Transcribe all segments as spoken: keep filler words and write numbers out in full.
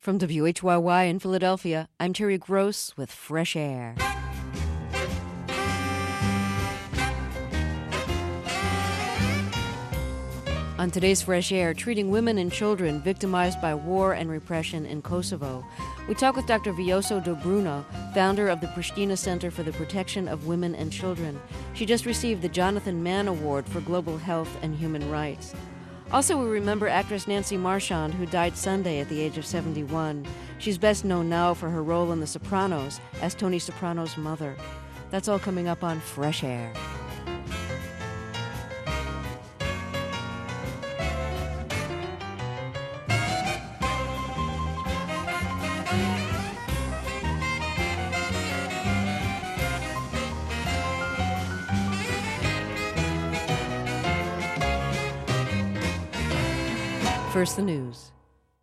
From W H Y Y in Philadelphia, I'm Terry Gross with Fresh Air. On today's Fresh Air, treating women and children victimized by war and repression in Kosovo, we talk with Doctor Vjosa Dobruno, founder of the Pristina Center for the Protection of Women and Children. She just received the Jonathan Mann Award for Global Health and Human Rights. Also, we remember actress Nancy Marchand, who died Sunday at the age of seventy-one. She's best known now for her role in The Sopranos as Tony Soprano's mother. That's all coming up on Fresh Air. First, the news.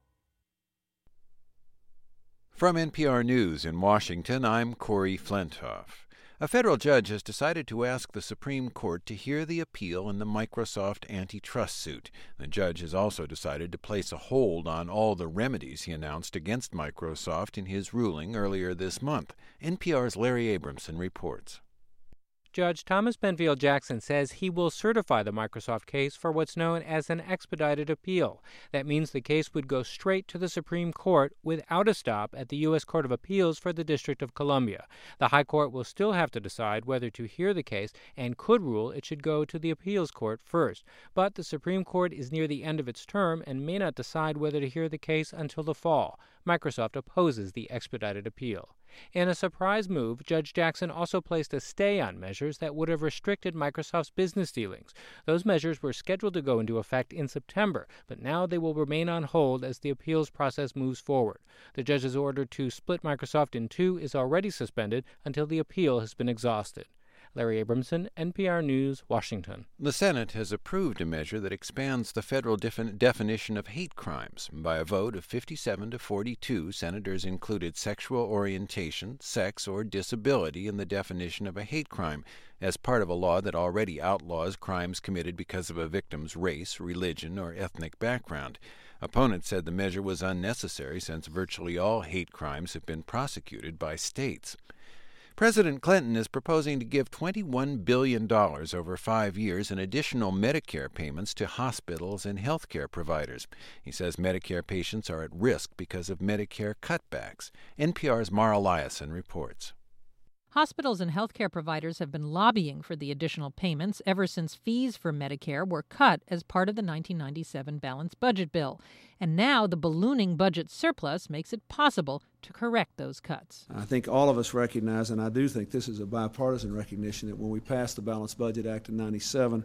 From N P R News in Washington, I'm Corey Flintoff. A federal judge has decided to ask the Supreme Court to hear the appeal in the Microsoft antitrust suit. The judge has also decided to place a hold on all the remedies he announced against Microsoft in his ruling earlier this month. N P R's Larry Abramson reports. Judge Thomas Benfield Jackson says he will certify the Microsoft case for what's known as an expedited appeal. That means the case would go straight to the Supreme Court without a stop at the U S Court of Appeals for the District of Columbia. The High Court will still have to decide whether to hear the case and could rule it should go to the Appeals Court first. But the Supreme Court is near the end of its term and may not decide whether to hear the case until the fall. Microsoft opposes the expedited appeal. In a surprise move, Judge Jackson also placed a stay on measures that would have restricted Microsoft's business dealings. Those measures were scheduled to go into effect in September, but now they will remain on hold as the appeals process moves forward. The judge's order to split Microsoft in two is already suspended until the appeal has been exhausted. Larry Abramson, N P R News, Washington. The Senate has approved a measure that expands the federal defin- definition of hate crimes. By a vote of fifty-seven to forty-two, senators included sexual orientation, sex, or disability in the definition of a hate crime as part of a law that already outlaws crimes committed because of a victim's race, religion, or ethnic background. Opponents said the measure was unnecessary since virtually all hate crimes have been prosecuted by states. President Clinton is proposing to give twenty-one billion dollars over five years in additional Medicare payments to hospitals and health care providers. He says Medicare patients are at risk because of Medicare cutbacks. N P R's Mara Liasson reports. Hospitals and healthcare providers have been lobbying for the additional payments ever since fees for Medicare were cut as part of the nineteen ninety-seven balanced budget bill. And now the ballooning budget surplus makes it possible to correct those cuts. I think all of us recognize, and I do think this is a bipartisan recognition, that when we passed the Balanced Budget Act in ninety-seven,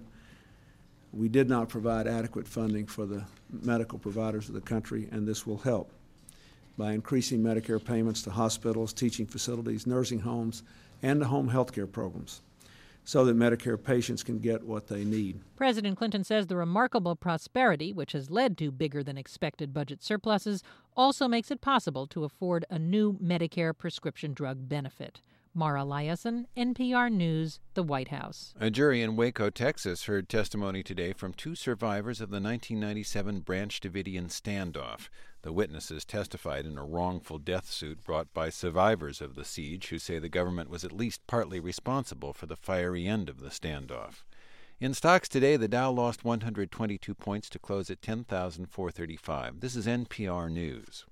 we did not provide adequate funding for the medical providers of the country, and this will help by increasing Medicare payments to hospitals, teaching facilities, nursing homes, and to home health care programs, so that Medicare patients can get what they need. President Clinton says the remarkable prosperity, which has led to bigger-than-expected budget surpluses, also makes it possible to afford a new Medicare prescription drug benefit. Mara Liasson, N P R News, the White House. A jury in Waco, Texas, heard testimony today from two survivors of the nineteen ninety-seven Branch Davidian standoff. The witnesses testified in a wrongful death suit brought by survivors of the siege who say the government was at least partly responsible for the fiery end of the standoff. In stocks today, the Dow lost one hundred twenty-two points to close at ten thousand four hundred thirty-five. This is N P R News.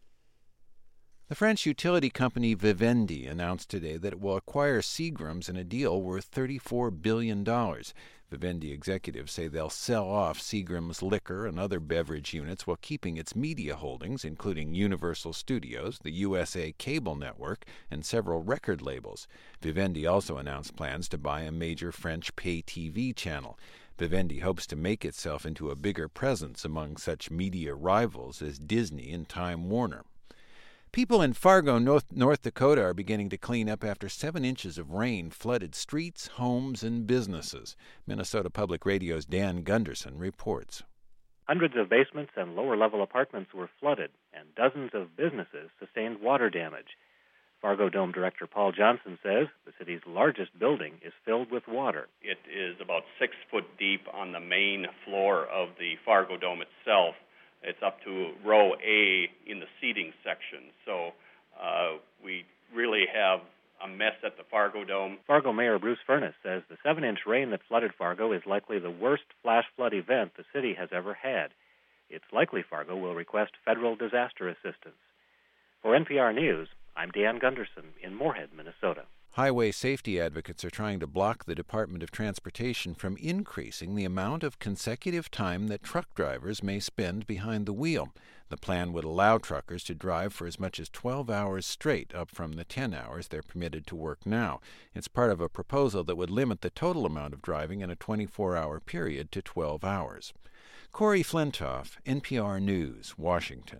The French utility company Vivendi announced today that it will acquire Seagram's in a deal worth thirty-four billion dollars. Vivendi executives say they'll sell off Seagram's liquor and other beverage units while keeping its media holdings, including Universal Studios, the U S A Cable Network, and several record labels. Vivendi also announced plans to buy a major French pay-T V channel. Vivendi hopes to make itself into a bigger presence among such media rivals as Disney and Time Warner. People in Fargo, North, North Dakota are beginning to clean up after seven inches of rain flooded streets, homes, and businesses. Minnesota Public Radio's Dan Gunderson reports. Hundreds of basements and lower-level apartments were flooded, and dozens of businesses sustained water damage. Fargo Dome Director Paul Johnson says the city's largest building is filled with water. It is about six foot deep on the main floor of the Fargo Dome itself. It's up to row A in the seating section. Fargo Dome. Fargo Mayor Bruce Furness says the seven-inch rain that flooded Fargo is likely the worst flash flood event the city has ever had. It's likely Fargo will request federal disaster assistance. For N P R News, I'm Dan Gunderson in Moorhead, Minnesota. Highway safety advocates are trying to block the Department of Transportation from increasing the amount of consecutive time that truck drivers may spend behind the wheel. The plan would allow truckers to drive for as much as twelve hours straight, up from the ten hours they're permitted to work now. It's part of a proposal that would limit the total amount of driving in a twenty-four hour period to twelve hours. Corey Flintoff, N P R News, Washington.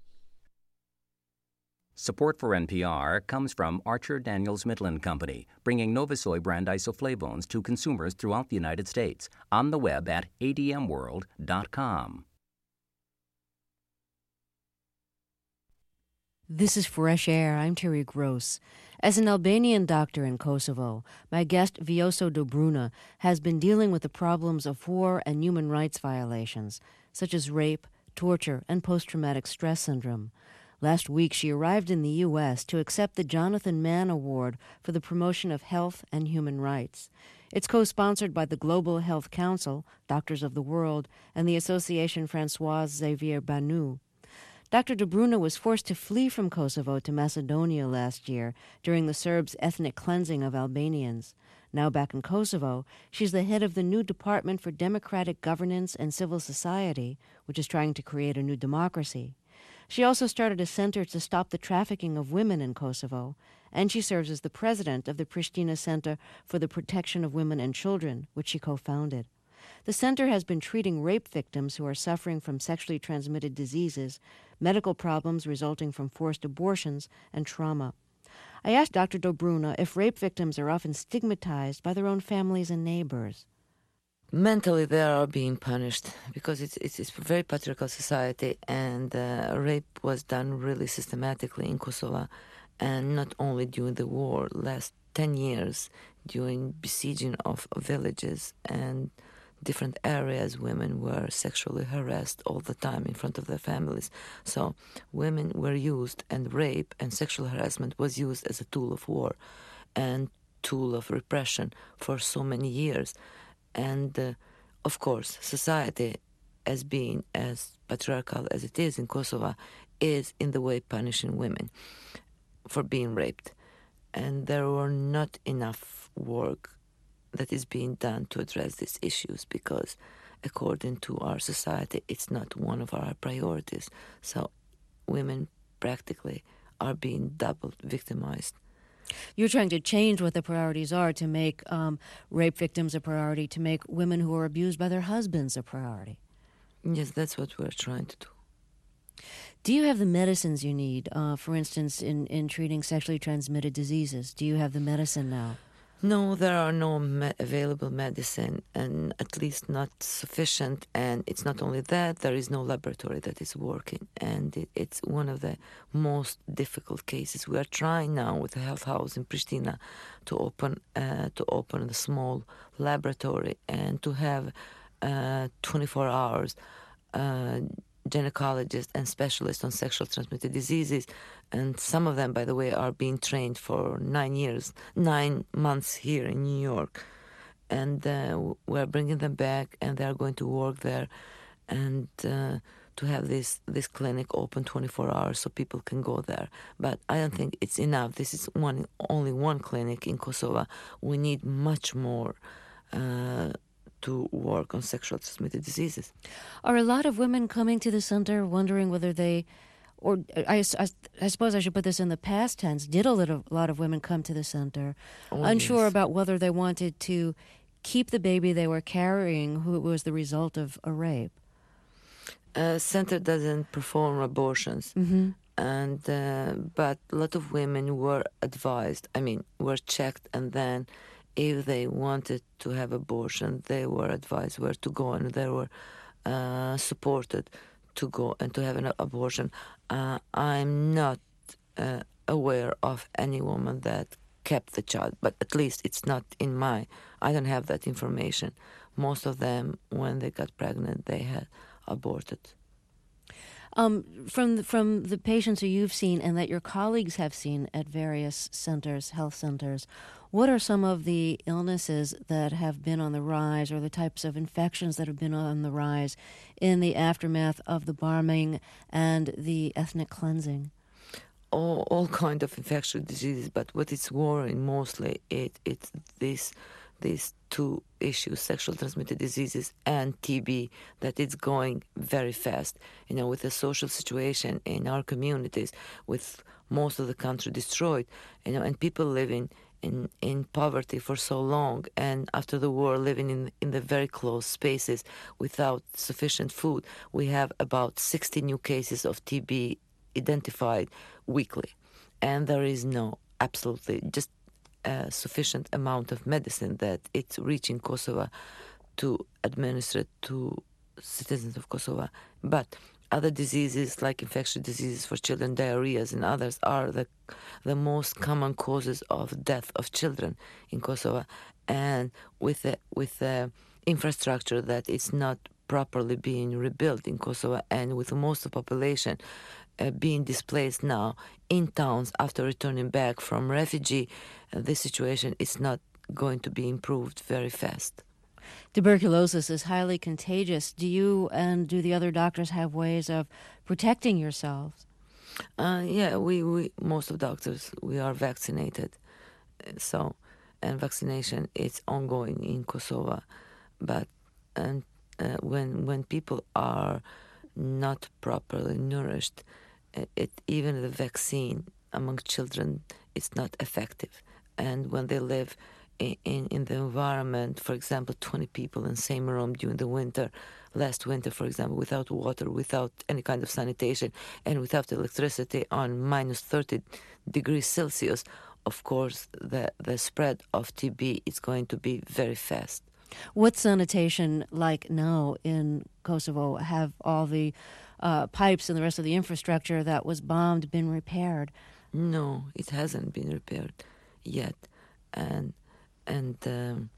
Support for N P R comes from Archer Daniels Midland Company, bringing Novasoy brand isoflavones to consumers throughout the United States, on the web at a d m world dot com. This is Fresh Air. I'm Terry Gross. As an Albanian doctor in Kosovo, my guest Vjosa Dobruna has been dealing with the problems of war and human rights violations, such as rape, torture, and post-traumatic stress syndrome. Last week, she arrived in the U S to accept the Jonathan Mann Award for the promotion of health and human rights. It's co-sponsored by the Global Health Council, Doctors of the World, and the Association François Xavier Banu. Doctor Dobruna was forced to flee from Kosovo to Macedonia last year during the Serbs' ethnic cleansing of Albanians. Now back in Kosovo, she's the head of the new Department for Democratic Governance and Civil Society, which is trying to create a new democracy. She also started a center to stop the trafficking of women in Kosovo, and she serves as the president of the Pristina Center for the Protection of Women and Children, which she co-founded. The center has been treating rape victims who are suffering from sexually transmitted diseases, medical problems resulting from forced abortions, and trauma. I asked Doctor Dobruna if rape victims are often stigmatized by their own families and neighbors. Mentally, they are being punished because it's it's, it's a very patriarchal society, and uh, rape was done really systematically in Kosovo, and not only during the war, last ten years, during besieging of villages and different areas, women were sexually harassed all the time in front of their families. So women were used, and rape and sexual harassment was used as a tool of war and tool of repression for so many years. And, uh, of course, society, as being as patriarchal as it is in Kosovo, is in the way punishing women for being raped. And there were not enough work that is being done to address these issues because, according to our society, it's not one of our priorities. So women practically are being double victimized. You're trying to change what the priorities are to make um, rape victims a priority, to make women who are abused by their husbands a priority. Yes, that's what we're trying to do. Do you have the medicines you need, uh, for instance, in, in treating sexually transmitted diseases? Do you have the medicine now? No, there are no me- available medicine, and at least not sufficient. And it's not only that, there is no laboratory that is working. And it, it's one of the most difficult cases. We are trying now with the health house in Pristina to open uh, to open a small laboratory and to have uh, twenty-four hours uh, gynecologists and specialists on sexual transmitted diseases. And some of them, by the way, are being trained for nine years, nine months here in New York. And uh, we're bringing them back, and they're going to work there, and uh, to have this, this clinic open twenty-four hours so people can go there. But I don't think it's enough. This is one only one clinic in Kosovo. We need much more uh, to work on sexually transmitted diseases. Are a lot of women coming to the center wondering whether they, or I, I, I suppose I should put this in the past tense, did a lot of, a lot of women come to the center Oh, unsure yes. about whether they wanted to keep the baby they were carrying who was the result of a rape? Uh, center doesn't perform abortions. Mm-hmm. And uh, but a lot of women were advised, I mean, were checked, and then if they wanted to have abortion, they were advised where to go, and they were uh, supported to go and to have an abortion. Uh, I'm not uh, aware of any woman that kept the child, but at least it's not in my, I don't have that information. Most of them, when they got pregnant, they had aborted. Um, from the, from the patients who you've seen and that your colleagues have seen at various centers, health centers, what are some of the illnesses that have been on the rise, or the types of infections that have been on the rise in the aftermath of the bombing and the ethnic cleansing? All, all kind of infectious diseases, but what is worrying mostly it it's this these two issues, sexual transmitted diseases and T B, that it's going very fast. You know, with the social situation in our communities, with most of the country destroyed, you know, and people living in, in poverty for so long, and after the war living in, in the very close spaces without sufficient food. We have about sixty new cases of T B identified weekly, and there is no absolutely just a sufficient amount of medicine that it's reaching Kosovo to administer to citizens of Kosovo. But other diseases like infectious diseases for children, diarrheas and others are the the most common causes of death of children in Kosovo, and with the, with the infrastructure that is not properly being rebuilt in Kosovo, and with most of the population uh, being displaced now in towns after returning back from refugee, uh, this situation is not going to be improved very fast. Tuberculosis is highly contagious. Do you and do the other doctors have ways of protecting yourselves? Uh, yeah, we, we most of doctors, we are vaccinated. So, and vaccination is ongoing in Kosovo. But and uh, when when people are not properly nourished, it, even the vaccine among children is not effective. And when they live in, in, in the environment, for example, twenty people in the same room during the winter, last winter, for example, without water, without any kind of sanitation, and without electricity on minus thirty degrees Celsius, of course, the, the spread of T B is going to be very fast. What's sanitation like now in Kosovo? Have all the uh, pipes and the rest of the infrastructure that was bombed been repaired? No, it hasn't been repaired yet, and and um,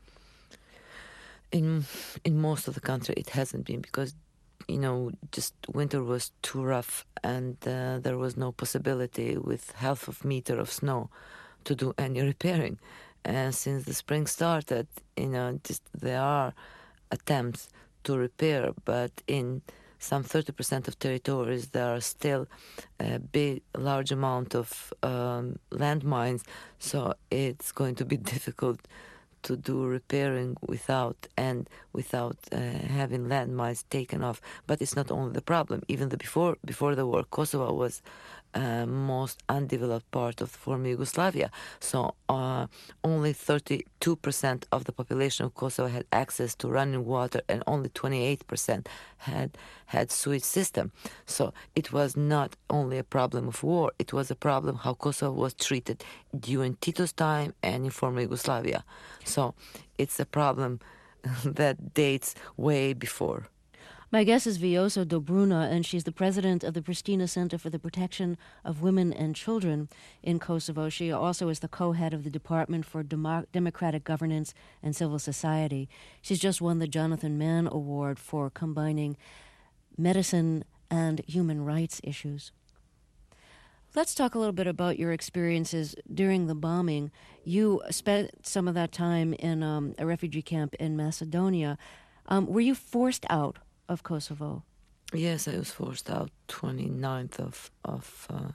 in in most of the country it hasn't been, because you know just winter was too rough, and uh, there was no possibility with half of meter of snow to do any repairing. And since the spring started, you know, just there are attempts to repair, but in some thirty percent of territories there are still a big, large amount of um, landmines, so it's going to be difficult to do repairing without and without uh, having landmines taken off. But it's not only the problem. Even the before before the war, Kosovo was uh, most undeveloped part of the former Yugoslavia. So uh, only thirty-two percent of the population of Kosovo had access to running water, and only twenty-eight percent had had sewage system. So it was not only a problem of war, it was a problem how Kosovo was treated during Tito's time and in former Yugoslavia. So it's a problem that dates way before. My guest is Vjosa Dobruna, and she's the president of the Pristina Center for the Protection of Women and Children in Kosovo. She also is the co-head of the Department for Demo- Democratic Governance and Civil Society. She's just won the Jonathan Mann Award for combining medicine and human rights issues. Let's talk a little bit about your experiences during the bombing. You spent some of that time in um, a refugee camp in Macedonia. Um, were you forced out of Kosovo? Yes, I was forced out twenty-ninth of, of uh,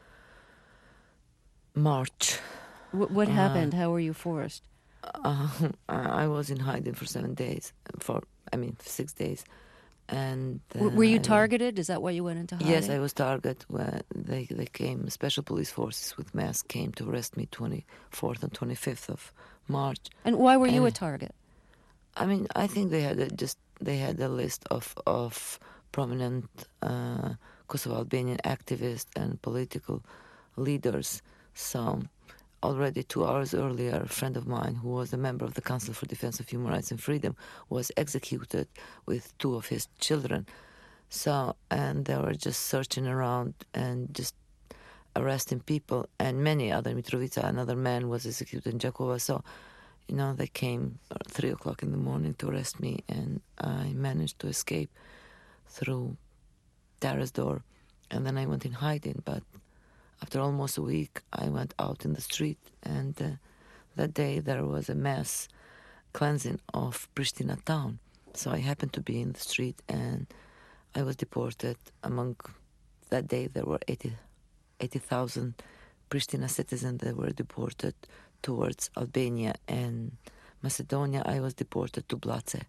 March. W- what happened? Uh, How were you forced? Uh, I was in hiding for seven days, for, I mean, six days. And uh, were you targeted? Is that why you went into hiding? Yes, I was targeted. When they they came, special police forces with masks came to arrest me twenty-fourth and twenty-fifth of March. And why were and, you a target? I mean, I think they had a, just they had a list of of prominent uh, Kosovo Albanian activists and political leaders. So already two hours earlier, a friend of mine who was a member of the Council for Defense of Human Rights and Freedom was executed with two of his children. So, and they were just searching around and just arresting people, and many other. Mitrovica, another man, was executed in Jakova. So, you know, they came at three o'clock in the morning to arrest me, and I managed to escape through terrace door, and then I went in hiding. But after almost a week, I went out in the street, and uh, that day there was a mass cleansing of Pristina town. So I happened to be in the street, and I was deported. Among that day, there were eighty thousand Pristina citizens that were deported towards Albania and Macedonia. I was deported to Blace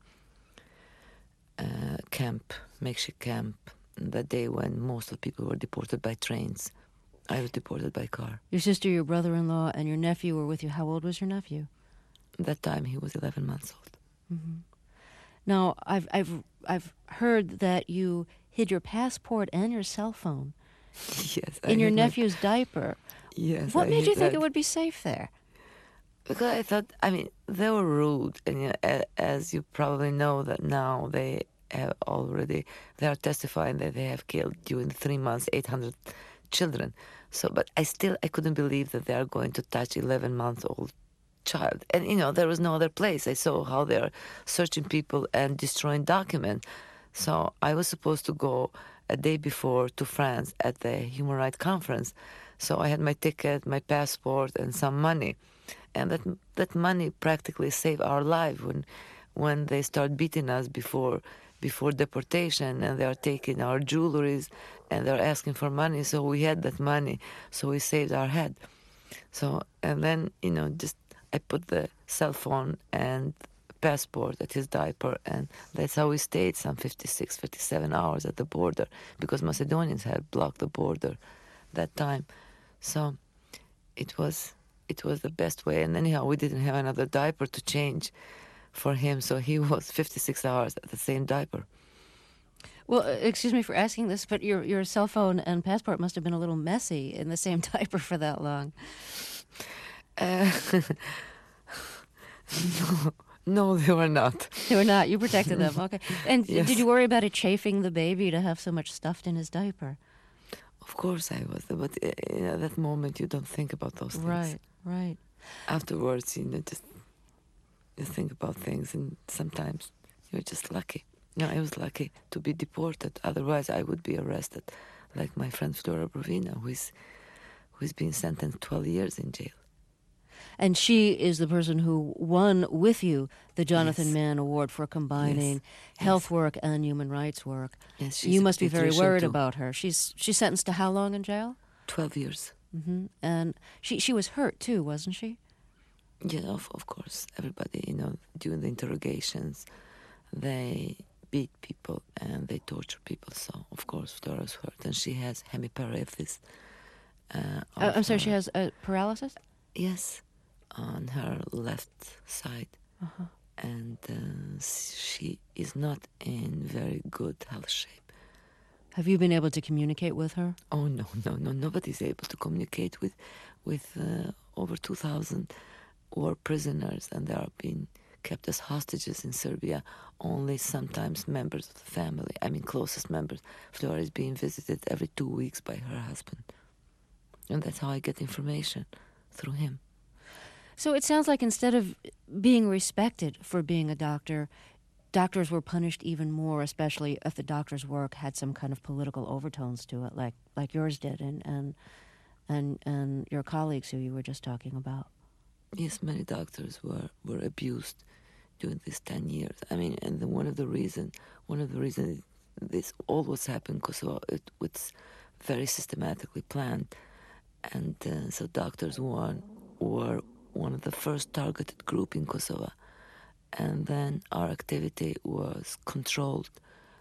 uh, camp, makeshift camp, that day when most of the people were deported by trains. I was deported by car. Your sister, your brother-in-law, and your nephew were with you. How old was your nephew? That time he was eleven months old. Mm-hmm. Now, I've I've I've heard that you hid your passport and your cell phone. Yes. In I your my... nephew's diaper. Yes. What I made you that. think it would be safe there? Because I thought, I mean, they were rude, and you know, as you probably know, that now they have already they are testifying that they have killed during three months eight hundred children. So, but I still I couldn't believe that they are going to touch eleven month old child. And you know, there was no other place. I saw how they are searching people and destroying documents. So I was supposed to go a day before to France at the Human Rights Conference. So I had my ticket, my passport, and some money, and that that money practically saved our life when when they start beating us before before deportation, and they are taking our jewelries and they're asking for money. So we had that money, so we saved our head. So and then you know just I put the cell phone and passport at his diaper, and that's how we stayed some fifty-six, fifty-seven hours at the border, because Macedonians had blocked the border that time. So it was it was the best way. And anyhow, we didn't have another diaper to change for him, so he was fifty-six hours at the same diaper. Well, excuse me for asking this, but your your cell phone and passport must have been a little messy in the same diaper for that long. Uh, no, no, they were not. They were not. You protected them, okay. And Yes. did you worry about it chafing the baby to have so much stuffed in his diaper? Of course I was, but uh, at that moment you don't think about those things. Right, right. Afterwards, you know, just you think about things, and sometimes you're just lucky. You know, I was lucky to be deported. Otherwise, I would be arrested, like my friend Flora Brovina, who is who's been sentenced twelve years in jail. And she is the person who won with you the Jonathan Yes. Mann Award for combining Yes. health Yes. work and human rights work. Yes, she's You a must be very pediatrician worried too. about her. She's she's sentenced to how long in jail? Twelve years. Hmm. And she she was hurt too, wasn't she? Yeah, of of course. Everybody, you know, during the interrogations, they beat people and they torture people. So of course, Flora's hurt, and she has hemiparesis. Uh, Uh, of I'm sorry, her- she has uh, paralysis? Yes, on her left side. Uh-huh. And uh, she is not in very good health shape. Have you been able to communicate with her? Oh no, no, no! Nobody's able to communicate with, with uh, over two thousand war prisoners, and they are being kept as hostages in Serbia. Only sometimes members of the family, I mean closest members. Flora is being visited every two weeks by her husband, and that's how I get information, through him. So it sounds like instead of being respected for being a doctor, doctors were punished even more, especially if the doctor's work had some kind of political overtones to it, like like yours did, and and and, and your colleagues who you were just talking about. Yes, many doctors were, were abused during these ten years. I mean, and the, one of the reason, one of the reasons this all what's happened in Kosovo, it was very systematically planned, and uh, so doctors were were one of the first targeted group in Kosovo, and then our activity was controlled,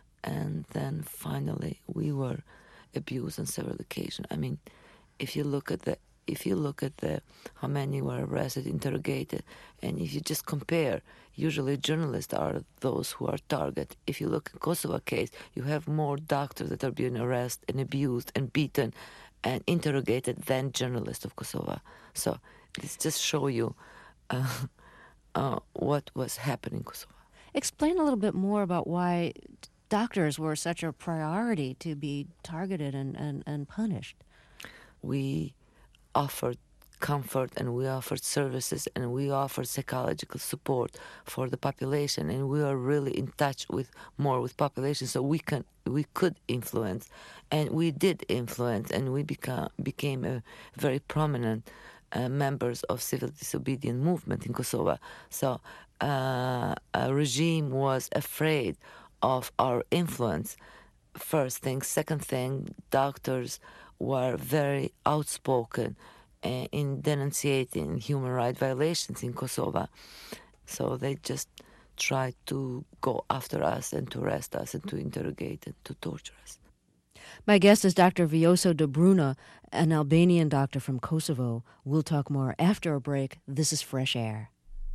and then finally we were abused on several occasions. I mean, if you look at the if you look at the how many were arrested, interrogated, and if you just compare, usually journalists are those who are targeted. If you look at Kosovo case, you have more doctors that are being arrested and abused and beaten and interrogated than journalists of Kosovo. So this just show you uh, uh, what was happening in Kosovo. Explain a little bit more about why doctors were such a priority to be targeted and, and, and punished. We offered comfort, and we offered services, and we offered psychological support for the population, and we are really in touch with more with population, so we can we could influence, and we did influence, and we become became a very prominent uh, members of civil disobedience movement in Kosovo. So uh, a regime was afraid of our influence. First thing. Second thing, doctors were very outspoken uh, in denunciating human rights violations in Kosovo. So they just tried to go after us and to arrest us and to interrogate and to torture us. My guest is Doctor Vjosa Dobruna, an Albanian doctor from Kosovo. We'll talk more after a break. This is Fresh Air.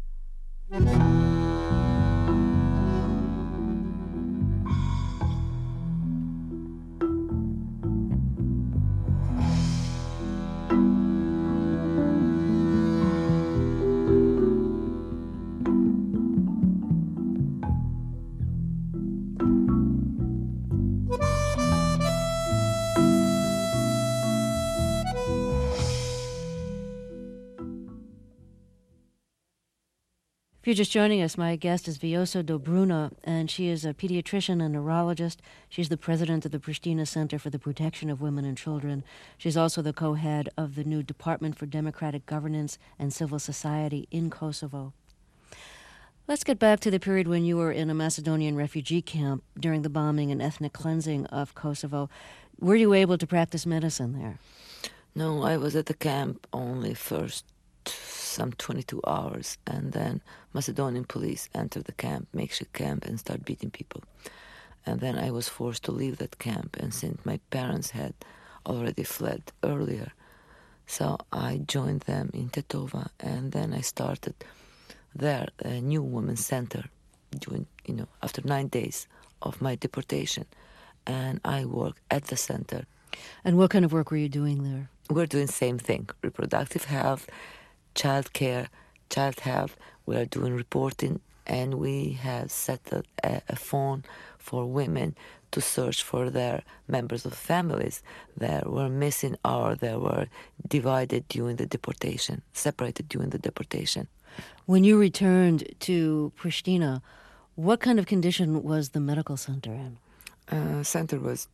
If you're just joining us, my guest is Vjosa Dobruna, and she is a pediatrician and neurologist. She's the president of the Pristina Center for the Protection of Women and Children. She's also the co-head of the new Department for Democratic Governance and Civil Society in Kosovo. Let's get back to the period when you were in a Macedonian refugee camp during the bombing and ethnic cleansing of Kosovo. Were you able to practice medicine there? No, I was at the camp only first some twenty-two hours, and then Macedonian police entered the camp, makeshift camp, and started beating people. And then I was forced to leave that camp, and since my parents had already fled earlier, so I joined them in Tetova, and then I started there a new women's center during, you know, after nine days of my deportation, and I work at the center. And what kind of work were you doing there? We're doing the same thing: reproductive health, child care, child health. We are doing reporting, and we have set a, a phone for women to search for their members of families that were missing or that were divided during the deportation, separated during the deportation. When you returned to Pristina, what kind of condition was the medical center in? Uh, center was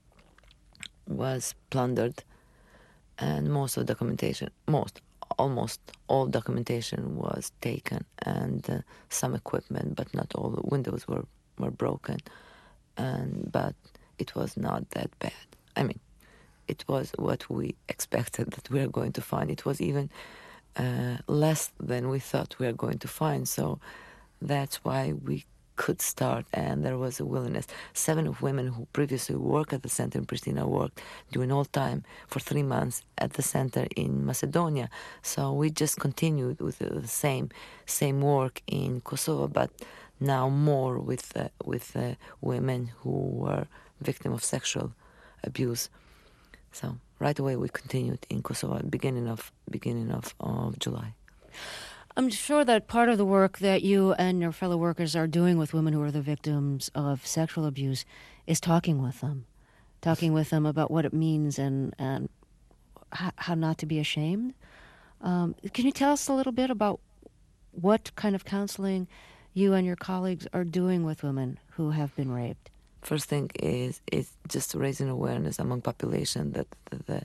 was plundered, and most of documentation, most almost all documentation was taken, and uh, some equipment, but not all the windows were, were broken. And but it was not that bad. I mean, it was what we expected that we are going to find. It was even uh, less than we thought we are going to find. So that's why we could start, and there was a willingness. Seven of women who previously worked at the center in Pristina worked during all time for three months at the center in Macedonia. So we just continued with the same same work in Kosovo, but now more with uh, with uh, women who were victims of sexual abuse. So right away we continued in Kosovo, beginning of beginning of, of July. I'm sure that part of the work that you and your fellow workers are doing with women who are the victims of sexual abuse is talking with them, talking with them about what it means and, and how not to be ashamed. Um, can you tell us a little bit about what kind of counseling you and your colleagues are doing with women who have been raped? First thing is, is just raising awareness among population that the, the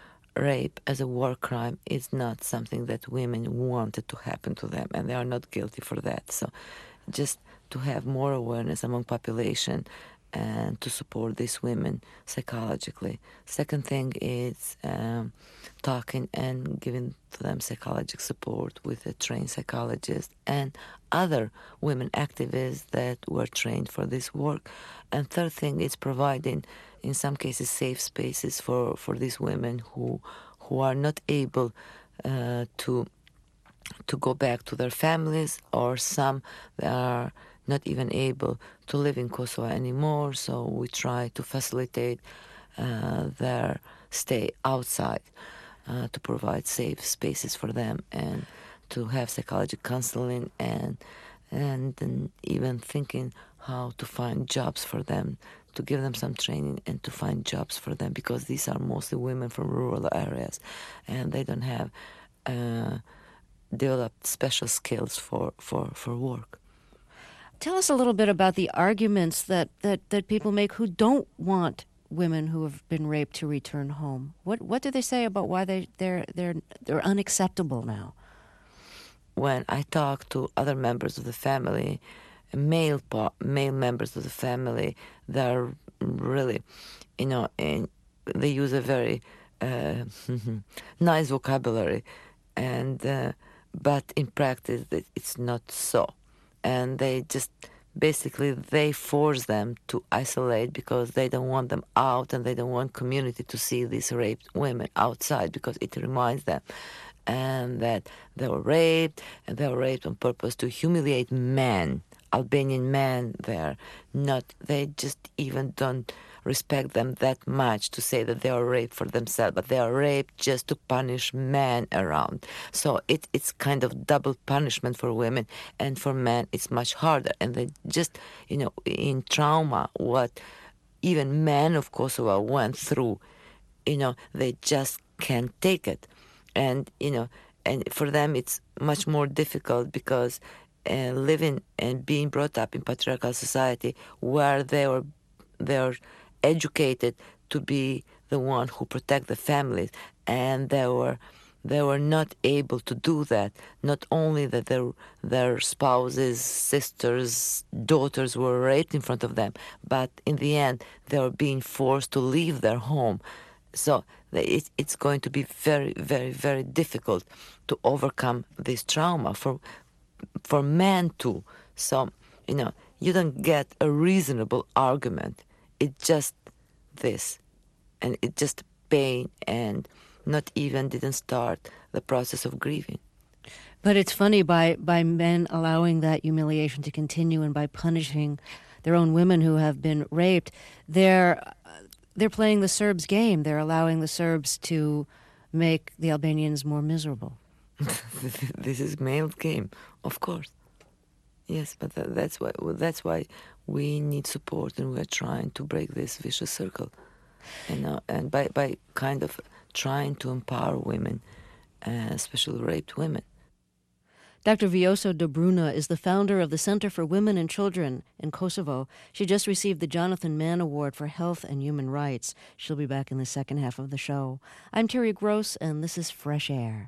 rape as a war crime is not something that women wanted to happen to them, and they are not guilty for that. So just to have more awareness among population and to support these women psychologically. Second thing is um, talking and giving to them psychological support with a trained psychologist and other women activists that were trained for this work. And third thing is providing, in some cases, safe spaces for, for these women who who are not able uh, to to go back to their families, or some that are not even able to live in Kosovo anymore. So we try to facilitate uh, their stay outside, uh, to provide safe spaces for them, and to have psychological counseling, and and then even thinking how to find jobs for them, to give them some training and to find jobs for them, because these are mostly women from rural areas and they don't have uh, developed special skills for, for, for work. Tell us a little bit about the arguments that, that, that people make who don't want women who have been raped to return home. What what do they say about why they they're they're they're unacceptable now? When I talk to other members of the family, male male members of the family, they're really, you know, and they use a very uh, nice vocabulary, and uh, but in practice it's not so, and they just. Basically, they force them to isolate because they don't want them out, and they don't want community to see these raped women outside because it reminds them and that they were raped, and they were raped on purpose to humiliate men, Albanian men there. Not, they just even don't respect them that much to say that they are raped for themselves, but they are raped just to punish men around. So it, it's kind of double punishment for women, and for men it's much harder. And they just, you know, in trauma, what even men of Kosovo went through, you know, they just can't take it. And, you know, and for them it's much more difficult because uh, living and being brought up in patriarchal society where they were, they are educated to be the one who protect the families, and they were they were not able to do that. Not only that their their spouses, sisters, daughters were raped in front of them, but in the end they were being forced to leave their home. So it, it's going to be very, very, very difficult to overcome this trauma for for men too. So, you know, you don't get a reasonable argument. It's just this, and it just pain, and not even didn't start the process of grieving. But it's funny, by, by men allowing that humiliation to continue and by punishing their own women who have been raped, they're, they're playing the Serbs' game. They're allowing the Serbs to make the Albanians more miserable. This is male game, of course. Yes, but that's why that's why we need support, and we're trying to break this vicious circle, you know, and by, by kind of trying to empower women, uh, especially raped women. Doctor Vjosa Dobruna is the founder of the Center for Women and Children in Kosovo. She just received the Jonathan Mann Award for Health and Human Rights. She'll be back in the second half of the show. I'm Terry Gross, and this is Fresh Air.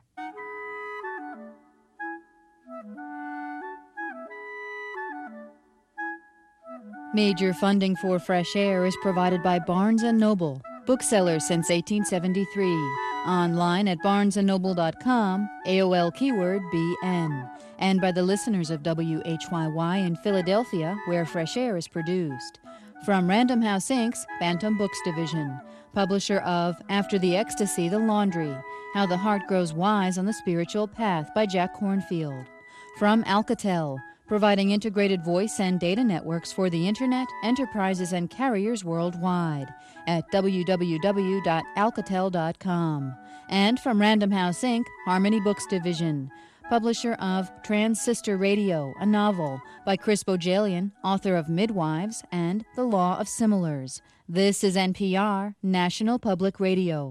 Major funding for Fresh Air is provided by Barnes and Noble, bookseller since eighteen seventy-three. Online at barnes and noble dot com, A O L keyword B N. And by the listeners of W H Y Y in Philadelphia, where Fresh Air is produced. From Random House Incorporated's Bantam Books Division, publisher of After the Ecstasy, The Laundry, How the Heart Grows Wise on the Spiritual Path by Jack Kornfield. From Alcatel, providing integrated voice and data networks for the Internet, enterprises, and carriers worldwide at w w w dot alcatel dot com. And from Random House Incorporated, Harmony Books Division, publisher of Transistor Radio, a novel by Chris Bojalian, author of Midwives and The Law of Similars. This is N P R, National Public Radio.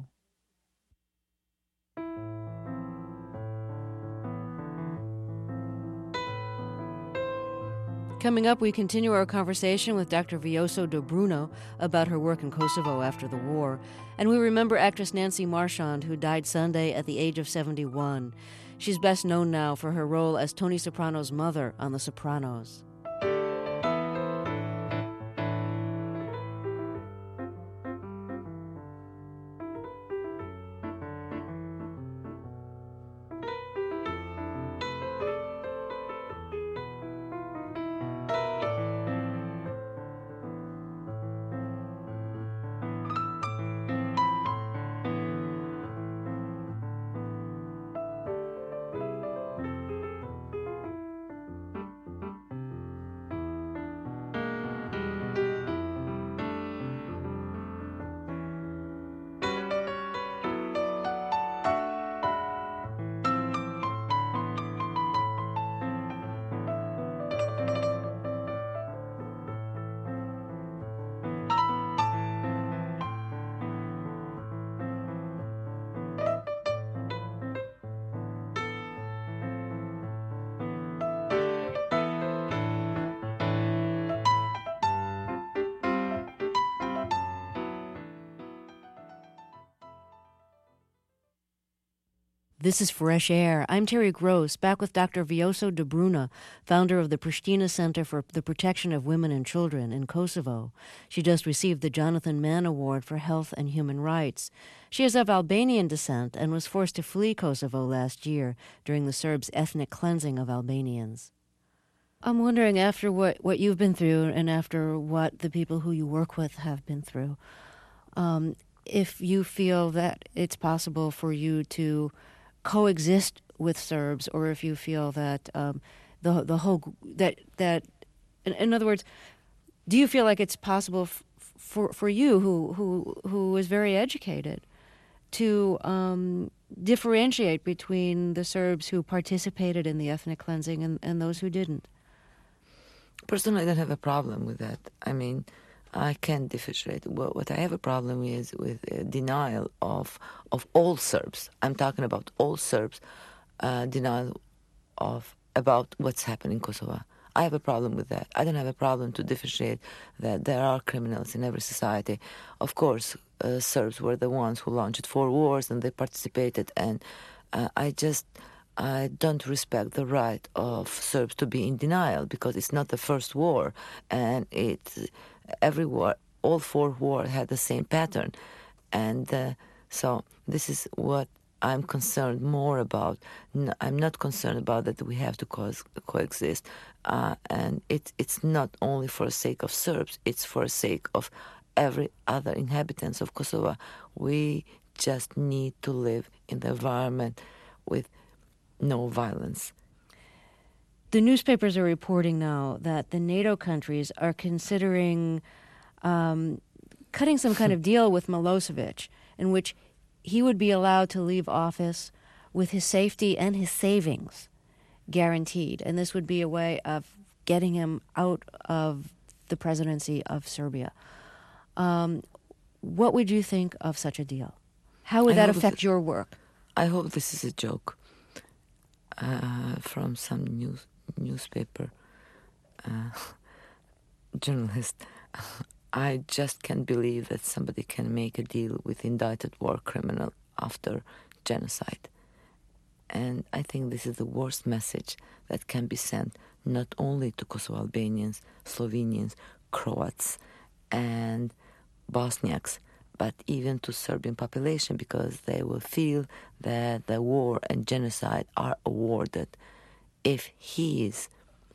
Coming up, we continue our conversation with Doctor Vjosa Dobruna about her work in Kosovo after the war. And we remember actress Nancy Marchand, who died Sunday at the age of seventy-one. She's best known now for her role as Tony Soprano's mother on The Sopranos. This is Fresh Air. I'm Terry Gross, back with Doctor Vjosa Dobruna, founder of the Pristina Center for the Protection of Women and Children in Kosovo. She just received the Jonathan Mann Award for Health and Human Rights. She is of Albanian descent and was forced to flee Kosovo last year during the Serbs' ethnic cleansing of Albanians. I'm wondering, after what, what you've been through and after what the people who you work with have been through, um, if you feel that it's possible for you to coexist with Serbs, or if you feel that um, the the whole that that in, in other words, do you feel like it's possible f- for for you who who who is very educated to um, differentiate between the Serbs who participated in the ethnic cleansing and, and those who didn't? Personally, I don't have a problem with that. I mean, I can differentiate. What, what I have a problem is with uh, denial of of all Serbs. I'm talking about all Serbs, uh, denial of about what's happening in Kosovo. I have a problem with that. I don't have a problem to differentiate that there are criminals in every society. Of course, uh, Serbs were the ones who launched four wars and they participated. And uh, I just I don't respect the right of Serbs to be in denial, because it's not the first war, and it. Every war, all four wars had the same pattern. And uh, so this is what I'm concerned more about. No, I'm not concerned about that we have to co- coexist. Uh, and it, it's not only for the sake of Serbs, it's for the sake of every other inhabitants of Kosovo. We just need to live in the environment with no violence. The newspapers are reporting now that the NATO countries are considering um, cutting some kind of deal with Milosevic, in which he would be allowed to leave office with his safety and his savings guaranteed. And this would be a way of getting him out of the presidency of Serbia. Um, what would you think of such a deal? How would I that affect th- your work? I hope this is a joke uh, from some news. newspaper uh, journalist. I just can't believe that somebody can make a deal with indicted war criminal after genocide. And I think this is the worst message that can be sent not only to Kosovo Albanians, Slovenians, Croats, and Bosniaks, but even to Serbian population, because they will feel that the war and genocide are awarded if he is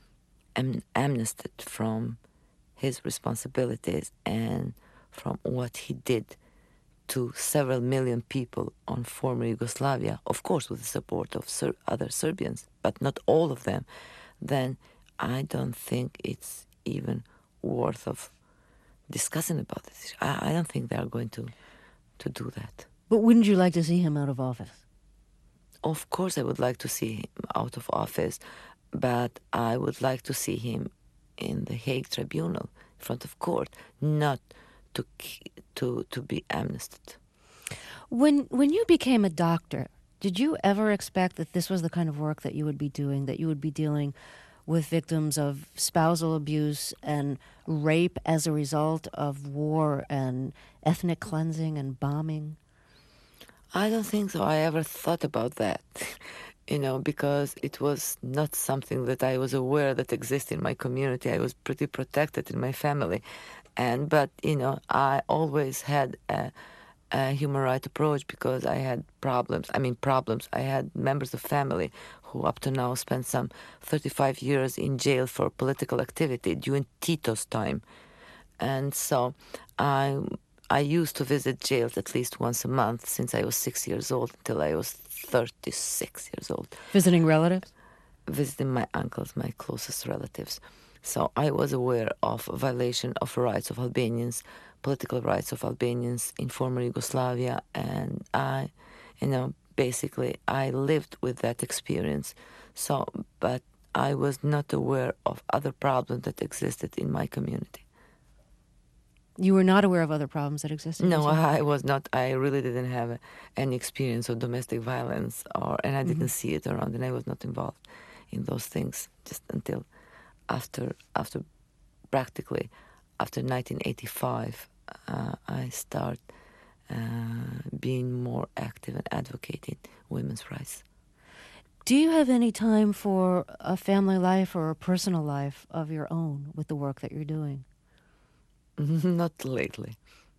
am- amnested from his responsibilities and from what he did to several million people on former Yugoslavia, of course with the support of Ser- other Serbians, but not all of them, then I don't think it's even worth of discussing about this. I, I don't think they are going to, to do that. But wouldn't you like to see him out of office? Of course I would like to see him out of office, but I would like to see him in the Hague Tribunal, in front of court, not to to to be amnested. When when you became a doctor, did you ever expect that this was the kind of work that you would be doing, that you would be dealing with victims of spousal abuse and rape as a result of war and ethnic cleansing and bombing? I don't think so. I ever thought about that, you know, because it was not something that I was aware that existed in my community. I was pretty protected in my family. And, but, you know, I always had a, a human rights approach because I had problems. I mean, problems. I had members of family who up to now spent some thirty-five years in jail for political activity during Tito's time. And so I... I used to visit jails at least once a month since I was six years old until I was thirty-six years old. Visiting relatives? Visiting my uncles, my closest relatives. So I was aware of violation of rights of Albanians, political rights of Albanians in former Yugoslavia, and I, you know, basically I lived with that experience. So, but I was not aware of other problems that existed in my community. You were not aware of other problems that existed? No, I was not. I really didn't have any experience of domestic violence, or and I didn't mm-hmm. see it around, and I was not involved in those things just until after, after practically after nineteen eighty-five, uh, I started uh, being more active and advocating women's rights. Do you have any time for a family life or a personal life of your own with the work that you're doing? Not lately.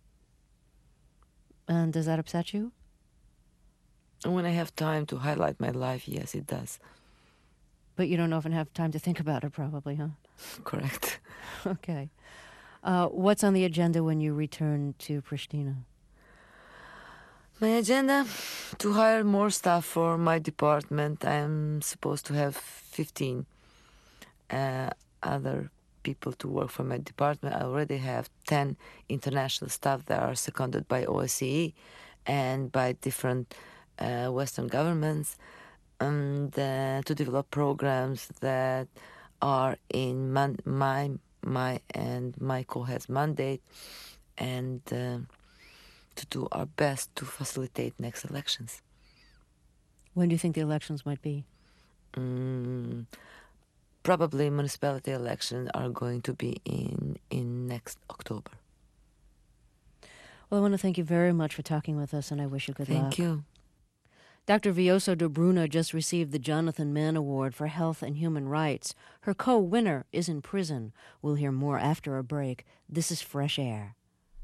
And does that upset you? When I have time to highlight my life, yes, it does. But you don't often have time to think about it, probably, huh? Correct. Okay. Uh, what's on the agenda when you return to Pristina? My agenda, to hire more staff for my department. I'm supposed to have fifteen uh, other people to work for my department. I already have ten international staff that are seconded by O S C E and by different uh, Western governments, and uh, to develop programs that are in man- my my and my co-head's mandate, and uh, to do our best to facilitate next elections. When do you think the elections might be? Mm, probably municipality elections are going to be in, in next October. Well, I want to thank you very much for talking with us, and I wish you good luck. Thank you. Doctor Vyoso Dobruna just received the Jonathan Mann Award for Health and Human Rights. Her co-winner is in prison. We'll hear more after a break. This is Fresh Air.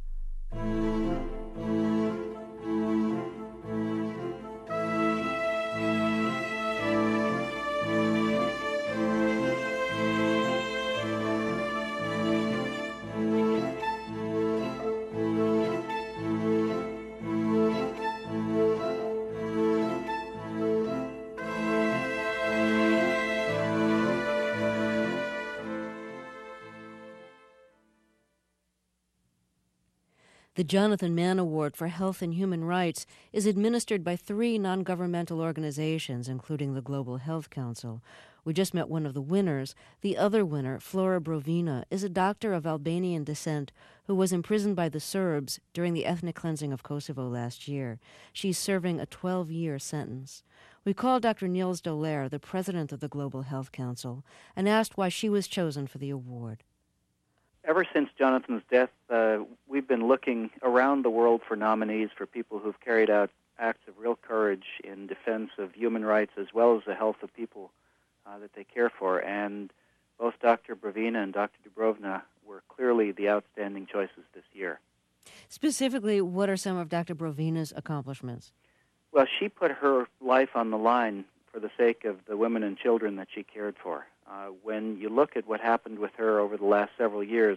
The Jonathan Mann Award for Health and Human Rights is administered by three non-governmental organizations, including the Global Health Council. We just met one of the winners. The other winner, Flora Brovina, is a doctor of Albanian descent who was imprisoned by the Serbs during the ethnic cleansing of Kosovo last year. She's serving a twelve-year sentence. We called Doctor Niels Doler, the president of the Global Health Council, and asked why she was chosen for the award. Ever since Jonathan's death, uh, we've been looking around the world for nominees for people who've carried out acts of real courage in defense of human rights as well as the health of people uh, that they care for. And both Doctor Brovina and Doctor Dubrovna were clearly the outstanding choices this year. Specifically, what are some of Doctor Brovina's accomplishments? Well, she put her life on the line for the sake of the women and children that she cared for. Uh, when you look at what happened with her over the last several years,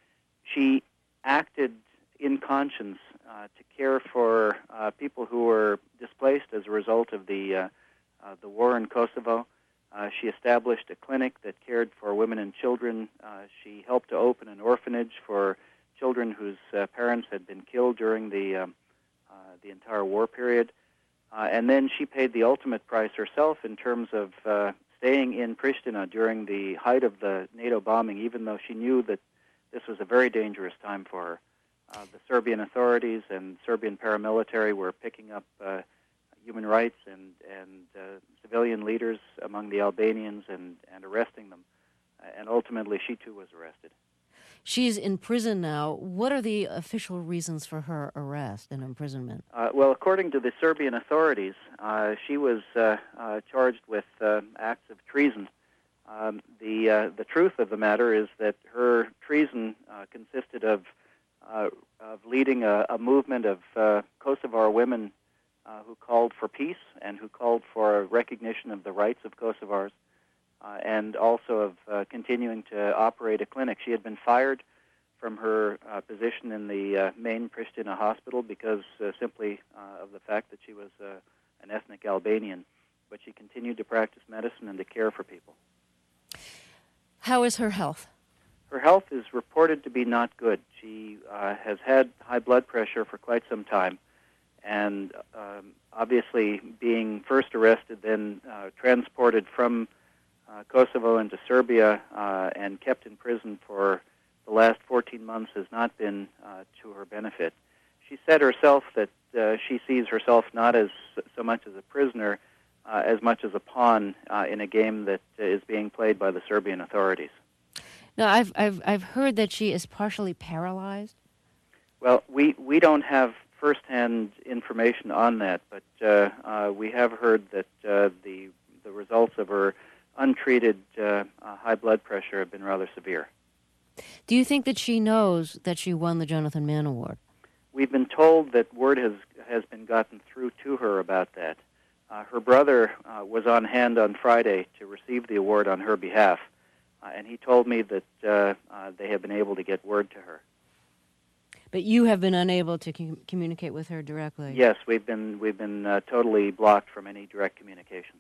she acted in conscience uh, to care for uh, people who were displaced as a result of the uh, uh, the war in Kosovo. Uh, she established a clinic that cared for women and children. Uh, she helped to open an orphanage for children whose uh, parents had been killed during the um, uh, the entire war period. Uh, and then she paid the ultimate price herself in terms of uh, staying in Pristina during the height of the NATO bombing, even though she knew that this was a very dangerous time for her. Uh, the Serbian authorities and Serbian paramilitary were picking up uh, human rights and, and uh, civilian leaders among the Albanians and, and arresting them. Uh, and ultimately, she too was arrested. She's in prison now. What are the official reasons for her arrest and imprisonment? Uh, well, according to the Serbian authorities, uh, she was uh, uh, charged with uh, acts of treason. Um, the uh, the truth of the matter is that her treason uh, consisted of uh, of leading a, a movement of uh, Kosovar women uh, who called for peace and who called for recognition of the rights of Kosovars. Uh, and also of uh, continuing to operate a clinic. She had been fired from her uh, position in the uh, main Pristina hospital because uh, simply uh, of the fact that she was uh, an ethnic Albanian. But she continued to practice medicine and to care for people. How is her health? Her health is reported to be not good. She uh, has had high blood pressure for quite some time. And um, obviously being first arrested, then uh, transported from Uh, Kosovo into Serbia uh, and kept in prison for the last fourteen months has not been uh, to her benefit. She said herself that uh, she sees herself not as so much as a prisoner uh, as much as a pawn uh, in a game that uh, is being played by the Serbian authorities. Now, I've, I've, I've heard that she is partially paralyzed. Well, we, we don't have firsthand information on that, but uh, uh, we have heard that uh, the the results of her untreated uh, uh, high blood pressure have been rather severe. Do you think that she knows that she won the Jonathan Mann Award? We've been told that word has has been gotten through to her about that. Uh, her brother uh, was on hand on Friday to receive the award on her behalf, uh, and he told me that uh, uh, they have been able to get word to her. But you have been unable to com- communicate with her directly. Yes, we've been we've been uh, totally blocked from any direct communications.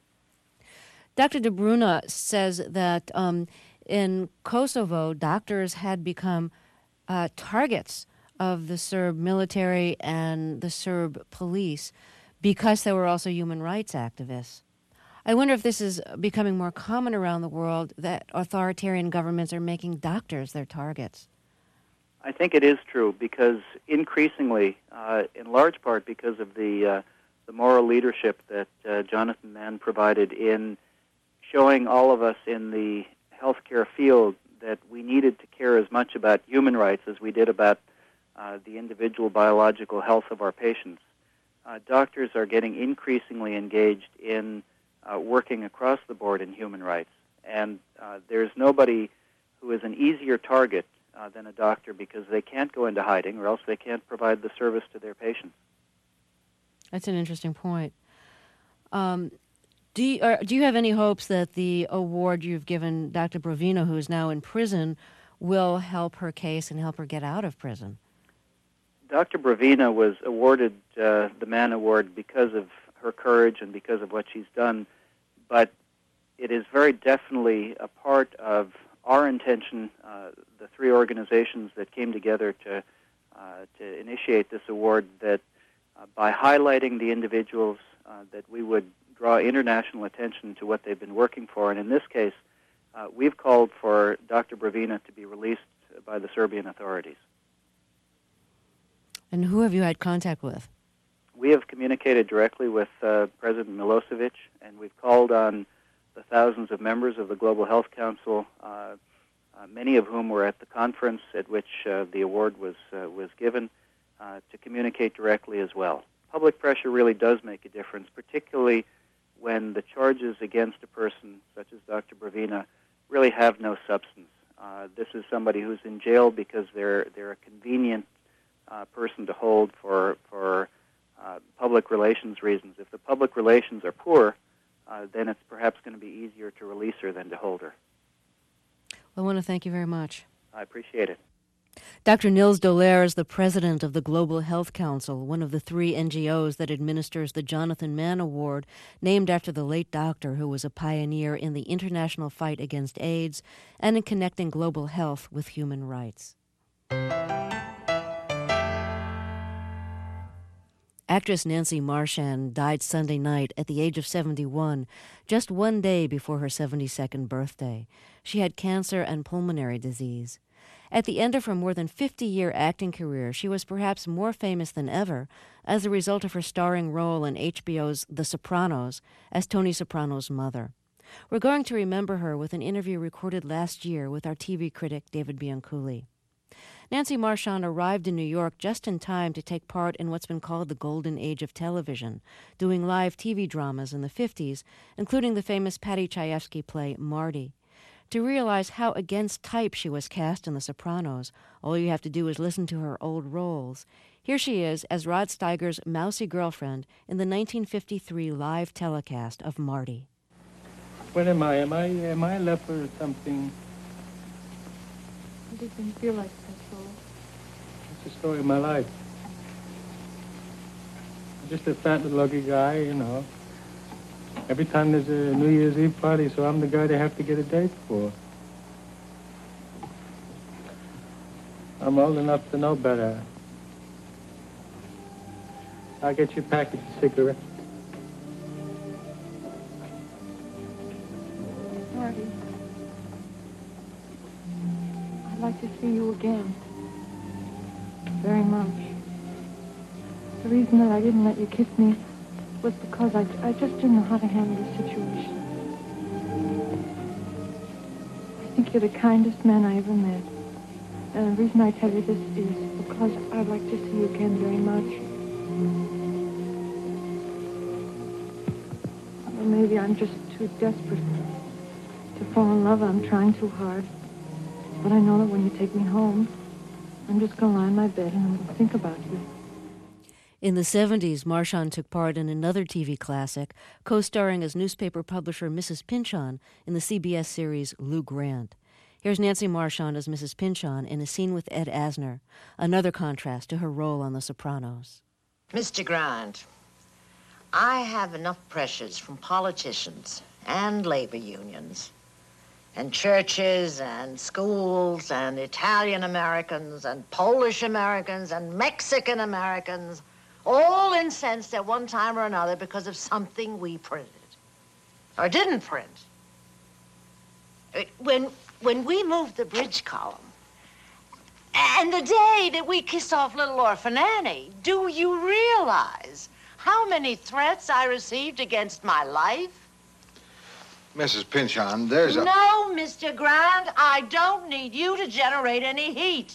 Doctor DeBruna says that um, in Kosovo, doctors had become uh, targets of the Serb military and the Serb police because they were also human rights activists. I wonder if this is becoming more common around the world, that authoritarian governments are making doctors their targets. I think it is true because increasingly, uh, in large part because of the uh, the moral leadership that uh, Jonathan Mann provided in showing all of us in the healthcare field that we needed to care as much about human rights as we did about uh, the individual biological health of our patients. Uh, doctors are getting increasingly engaged in uh, working across the board in human rights, and uh, there's nobody who is an easier target uh, than a doctor because they can't go into hiding or else they can't provide the service to their patients. That's an interesting point. Um, do you, uh, do you have any hopes that the award you've given Doctor Brovina, who is now in prison, will help her case and help her get out of prison? Doctor Brovina was awarded uh, the Mann Award because of her courage and because of what she's done, but it is very definitely a part of our intention, uh, the three organizations that came together to uh, to initiate this award, that uh, by highlighting the individuals, uh, that we would draw international attention to what they've been working for. And in this case, uh, we've called for Doctor Brovina to be released by the Serbian authorities. And who have you had contact with? We have communicated directly with uh, President Milosevic, and we've called on the thousands of members of the Global Health Council, uh, uh, many of whom were at the conference at which uh, the award was uh, was given, uh, to communicate directly as well. Public pressure really does make a difference, particularly when the charges against a person such as Doctor Brovina really have no substance. Uh, this is somebody who's in jail because they're they're a convenient uh, person to hold for for uh, public relations reasons. If the public relations are poor, uh, then it's perhaps going to be easier to release her than to hold her. Well, I want to thank you very much. I appreciate it. Doctor Nils Dollaire is the president of the Global Health Council, one of the three N G Os that administers the Jonathan Mann Award, named after the late doctor who was a pioneer in the international fight against AIDS and in connecting global health with human rights. Actress Nancy Marchand died Sunday night at the age of seventy-one, just one day before her seventy-second birthday. She had cancer and pulmonary disease. At the end of her more than fifty-year acting career, she was perhaps more famous than ever as a result of her starring role in H B O's The Sopranos as Tony Soprano's mother. We're going to remember her with an interview recorded last year with our T V critic David Bianculli. Nancy Marchand arrived in New York just in time to take part in what's been called the Golden Age of television, doing live T V dramas in the fifties, including the famous Paddy Chayefsky play Marty. To realize how against type she was cast in The Sopranos, all you have to do is listen to her old roles. Here she is as Rod Steiger's mousy girlfriend in the nineteen fifty-three live telecast of Marty. What am I? Am I am I a leper or something? It doesn't feel like that, Joel. It's the story of my life. I'm just a fat little ugly guy, you know. Every time there's a New Year's Eve party, so I'm the guy they have to get a date for. I'm old enough to know better. I'll get you a package of cigarettes. Marty, I'd like to see you again. Very much. The reason that I didn't let you kiss me was because I, I just didn't know how to handle the situation. I think you're the kindest man I ever met. And the reason I tell you this is because I'd like to see you again very much. Well, maybe I'm just too desperate to fall in love. I'm trying too hard. But I know that when you take me home, I'm just going to lie in my bed and I'm going to think about you. In the seventies, Marchand took part in another T V classic, co-starring as newspaper publisher Missus Pynchon in the C B S series Lou Grant. Here's Nancy Marchand as Missus Pynchon in a scene with Ed Asner, another contrast to her role on The Sopranos. Mister Grant, I have enough pressures from politicians and labor unions and churches and schools and Italian Americans and Polish Americans and Mexican Americans, all incensed at one time or another because of something we printed or didn't print. When, when we moved the bridge column, and the day that we kissed off little Orphan Annie, do you realize how many threats I received against my life? Missus Pynchon, there's a... No, Mister Grant, I don't need you to generate any heat.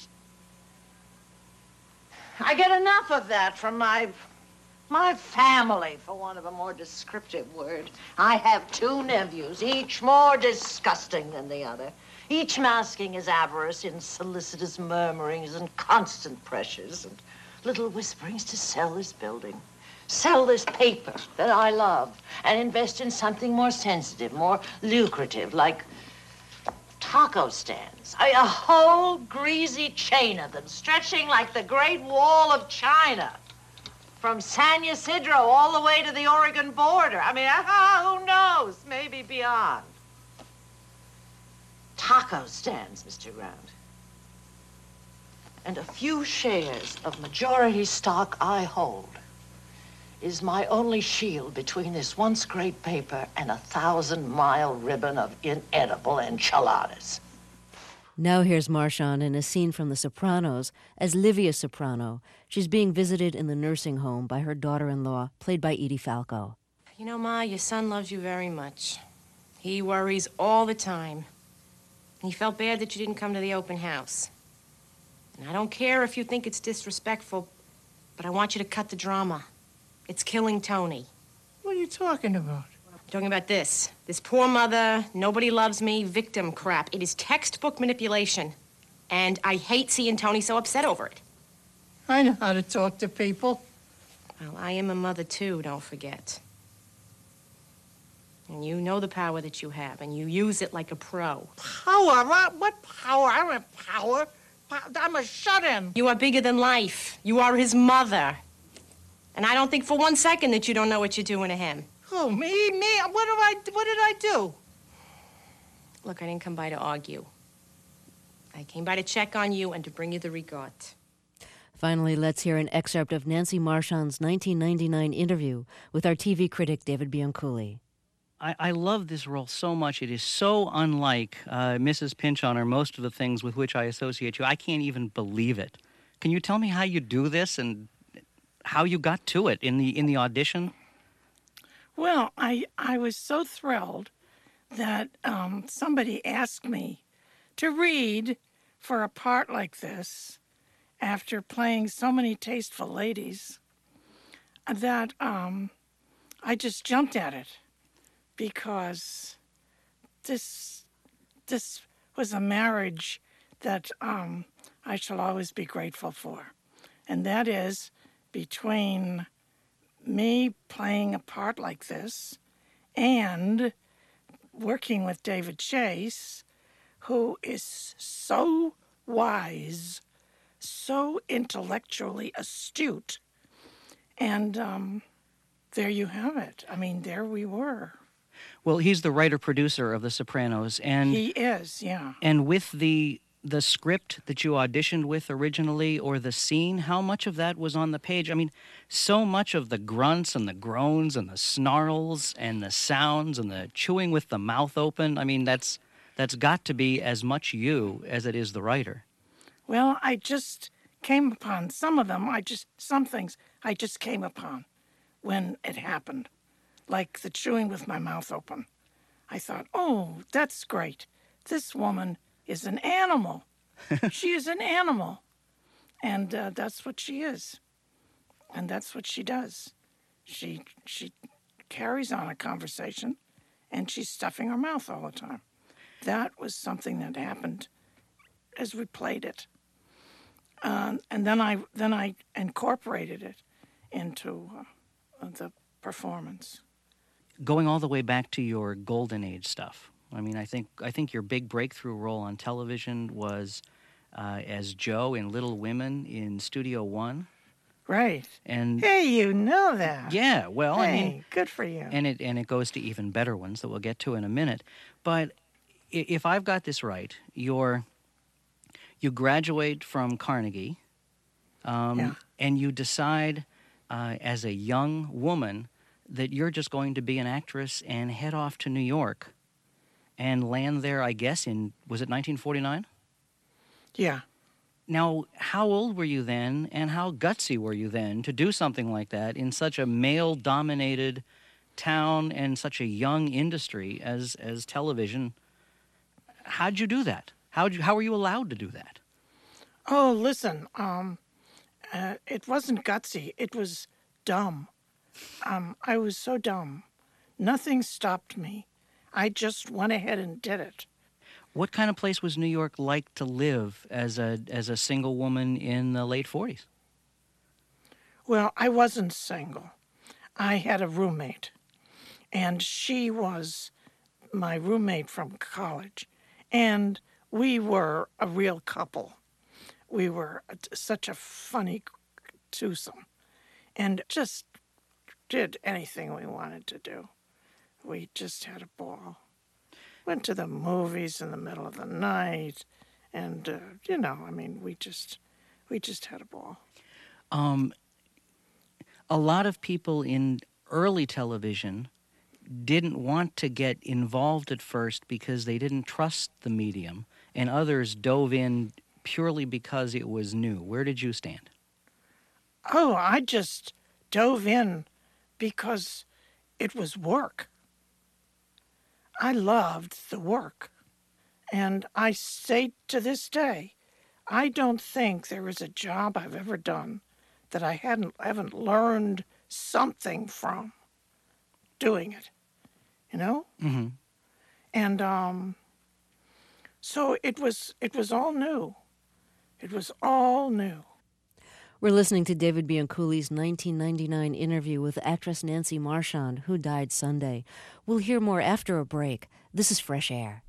I get enough of that from my, my family, for want of a more descriptive word. I have two nephews, each more disgusting than the other, each masking his avarice in solicitous murmurings and constant pressures and little whisperings to sell this building, sell this paper that I love, and invest in something more sensitive, more lucrative, like taco stands. I, a whole greasy chain of them, stretching like the Great Wall of China, from San Ysidro all the way to the Oregon border. I mean, uh, who knows? Maybe beyond. Taco stands, Mister Grant. And a few shares of majority stock I hold is my only shield between this once great paper and a thousand-mile ribbon of inedible enchiladas. Now here's Marchand in a scene from The Sopranos as Livia Soprano. She's being visited in the nursing home by her daughter-in-law, played by Edie Falco. You know, Ma, your son loves you very much. He worries all the time. And he felt bad that you didn't come to the open house. And I don't care if you think it's disrespectful, but I want you to cut the drama. It's killing Tony. What are you talking about? I'm talking about this. This poor mother, nobody loves me, victim crap. It is textbook manipulation. And I hate seeing Tony so upset over it. I know how to talk to people. Well, I am a mother, too, don't forget. And you know the power that you have, and you use it like a pro. Power? What power? I don't have power. I'm a shut-in. You are bigger than life. You are his mother. And I don't think for one second that you don't know what you're doing to him. Who, me? Me? What did I, what did I do? Look, I didn't come by to argue. I came by to check on you and to bring you the regard. Finally, let's hear an excerpt of Nancy Marchand's nineteen ninety-nine interview with our T V critic, David Bianculli. I, I love this role so much. It is so unlike uh, Missus Pynchon or most of the things with which I associate you. I can't even believe it. Can you tell me how you do this and how you got to it in the in the audition? Well, I I was so thrilled that um, somebody asked me to read for a part like this after playing so many tasteful ladies that um, I just jumped at it because this this was a marriage that um, I shall always be grateful for, and that is between me playing a part like this and working with David Chase, who is so wise, so intellectually astute. And um, there you have it. I mean, there we were. Well, he's the writer-producer of The Sopranos. And he is, yeah. And with the the script that you auditioned with originally or the scene, how much of that was on the page? I mean, so much of the grunts and the groans and the snarls and the sounds and the chewing with the mouth open, I mean, that's that's got to be as much you as it is the writer. Well, I just came upon some of them. I just, some things I just came upon when it happened, like the chewing with my mouth open. I thought, oh, that's great. This woman is an animal. She is an animal. And uh, that's what she is. And that's what she does. She she carries on a conversation, and she's stuffing her mouth all the time. That was something that happened as we played it. Um, and then I then I incorporated it into uh, the performance. Going all the way back to your golden age stuff. I mean, I think I think your big breakthrough role on television was uh, as Jo in Little Women in Studio One. Right. And hey, you know that. Yeah, well, hey, I mean, good for you. And it and it goes to even better ones that we'll get to in a minute. But if I've got this right, you're you graduate from Carnegie, um, yeah. and you decide uh, as a young woman that you're just going to be an actress and head off to New York and land there, I guess, in, was it nineteen forty-nine? Yeah. Now, how old were you then, and how gutsy were you then to do something like that in such a male-dominated town and such a young industry as as television? How'd you do that? How'd you, how were you allowed to do that? Oh, listen, um, uh, it wasn't gutsy. It was dumb. Um, I was so dumb. Nothing stopped me. I just went ahead and did it. What kind of place was New York like to live as a as a single woman in the late forties? Well, I wasn't single. I had a roommate, and she was my roommate from college, and we were a real couple. We were such a funny twosome, and just did anything we wanted to do. We just had a ball. Went to the movies in the middle of the night, and uh, you know, I mean, we just we just had a ball. Um, a lot of people in early television didn't want to get involved at first because they didn't trust the medium, and others dove in purely because it was new. Where did you stand? Oh, I just dove in because it was work. I loved the work. And I say to this day, I don't think there is a job I've ever done that I hadn't haven't learned something from doing it. You know? Mm-hmm. And um, so it was it was all new. It was all new. We're listening to David Bianculli's nineteen ninety-nine interview with actress Nancy Marchand, who died Sunday. We'll hear more after a break. This is Fresh Air.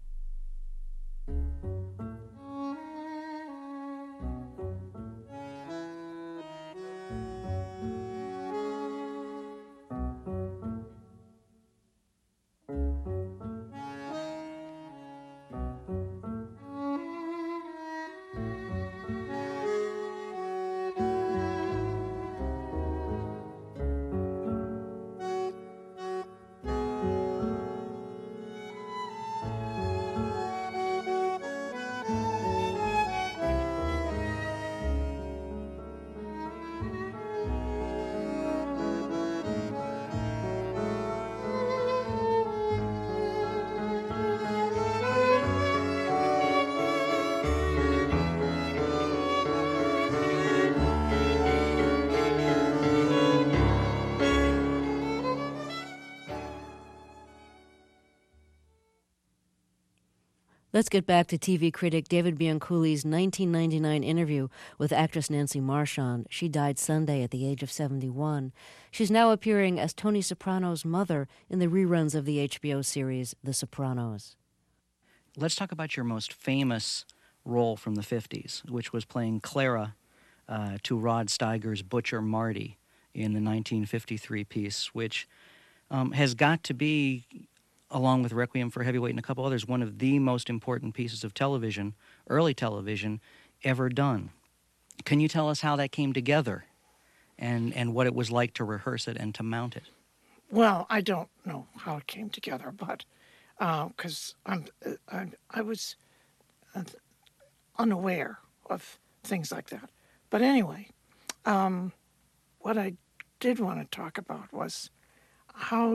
Let's get back to T V critic David Bianculli's nineteen ninety-nine interview with actress Nancy Marchand. She died Sunday at the age of seventy-one. She's now appearing as Tony Soprano's mother in the reruns of the H B O series The Sopranos. Let's talk about your most famous role from the fifties, which was playing Clara uh, to Rod Steiger's Butcher Marty in the nineteen fifty-three piece, which um, has got to be, along with Requiem for a Heavyweight and a couple others, one of the most important pieces of television, early television, ever done. Can you tell us how that came together and, and what it was like to rehearse it and to mount it? Well, I don't know how it came together, but because uh, I'm, uh, I, I was uh, unaware of things like that. But anyway, um, what I did want to talk about was how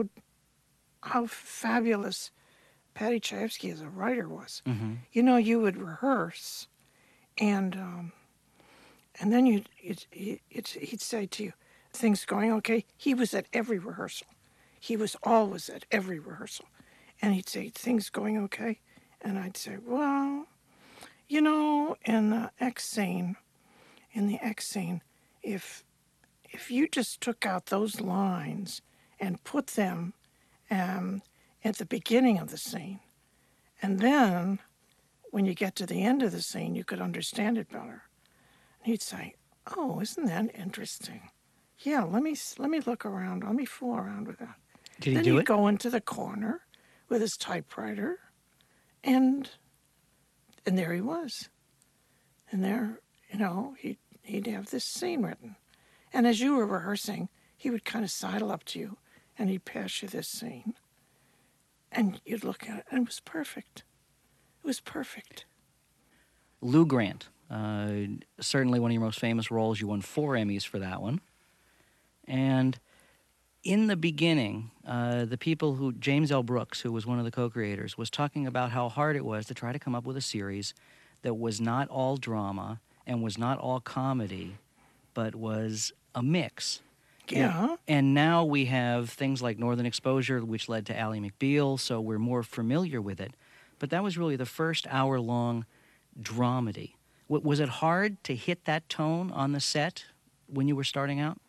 how fabulous Paddy Chayefsky as a writer was. Mm-hmm. You know, you would rehearse, And um, and then you'd, you'd, you'd, he'd say to you, things going okay? He was at every rehearsal. He was always at every rehearsal. And he'd say, things going okay? And I'd say, well, you know, in the X scene, in the X scene, if if you just took out those lines and put them um, at the beginning of the scene, and then when you get to the end of the scene, you could understand it better. And he'd say, oh, isn't that interesting? Yeah, let me let me look around. Let me fool around with that. Did he then do he'd it? go into the corner with his typewriter, and and there he was. And there, you know, he'd, he'd have this scene written. And as you were rehearsing, he would kind of sidle up to you, and he'd pass you this scene. And you'd look at it, and it was perfect. It was perfect. Lou Grant, uh, certainly one of your most famous roles. You won four Emmys for that one. And in the beginning, uh, the people who, James L. Brooks, who was one of the co-creators, was talking about how hard it was to try to come up with a series that was not all drama and was not all comedy, but was a mix. Yeah. And, and now we have things like Northern Exposure, which led to Ally McBeal, so we're more familiar with it. But that was really the first hour-long dramedy. W- was it hard to hit that tone on the set when you were starting out?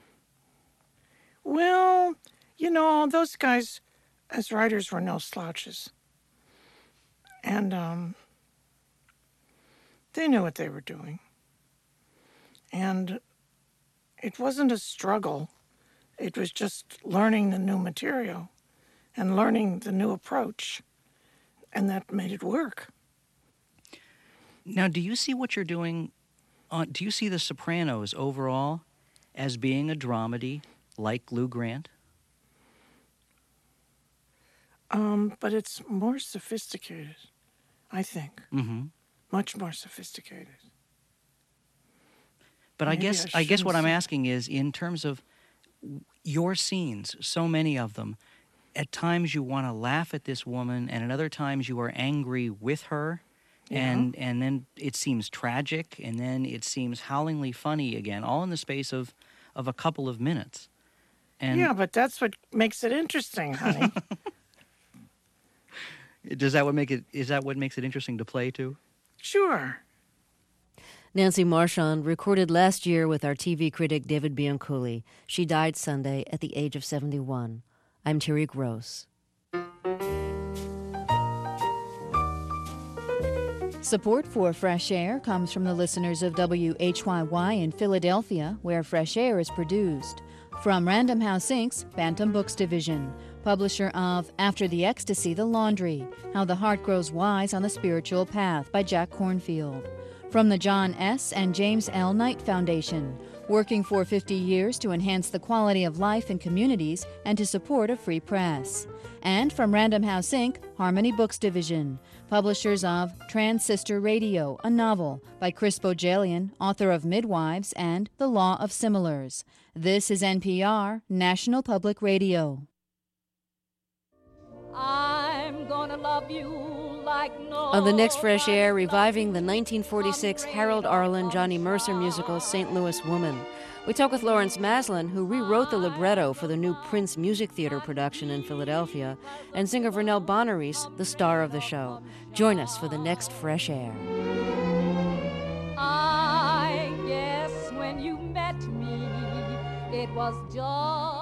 Well, you know, those guys, as writers, were no slouches. And um, they knew what they were doing. And it wasn't a struggle. It was just learning the new material and learning the new approach. And that made it work. Now, do you see what you're doing on, do you see The Sopranos overall as being a dramedy like Lou Grant? Um, but it's more sophisticated, I think. Mm-hmm. Much more sophisticated. But I Maybe guess I I guess what shouldn't I'm say- asking is, in terms of your scenes, so many of them, at times you want to laugh at this woman, and at other times you are angry with her, and and then it seems tragic, and then it seems howlingly funny again, all in the space of, of a couple of minutes. And Yeah, but that's what makes it interesting, honey. does that what make it is that what makes it interesting to play to? Sure. Nancy Marchand recorded last year with our T V critic David Bianculli. She died Sunday at the age of seventy-one. I'm Terry Gross. Support for Fresh Air comes from the listeners of W H Y Y in Philadelphia, where Fresh Air is produced. From Random House Incorporated's Bantam Books Division, publisher of After the Ecstasy, The Laundry, How the Heart Grows Wise on the Spiritual Path by Jack Kornfield. From the John S. and James L. Knight Foundation, working for fifty years to enhance the quality of life in communities and to support a free press. And from Random House Incorporated, Harmony Books Division, publishers of Transistor Radio, a novel by Chris Bojalian, author of Midwives and The Law of Similars. This is N P R, National Public Radio. I'm gonna love you like no On the next Fresh Air, reviving the nineteen forty-six Harold Arlen Johnny Mercer musical Saint Louis Woman. We talk with Lawrence Maslin, who rewrote the libretto for the new Prince Music Theater production in Philadelphia, and singer Vernell Bonaris, the star of the show. Join us for the next Fresh Air. I guess when you met me, it was just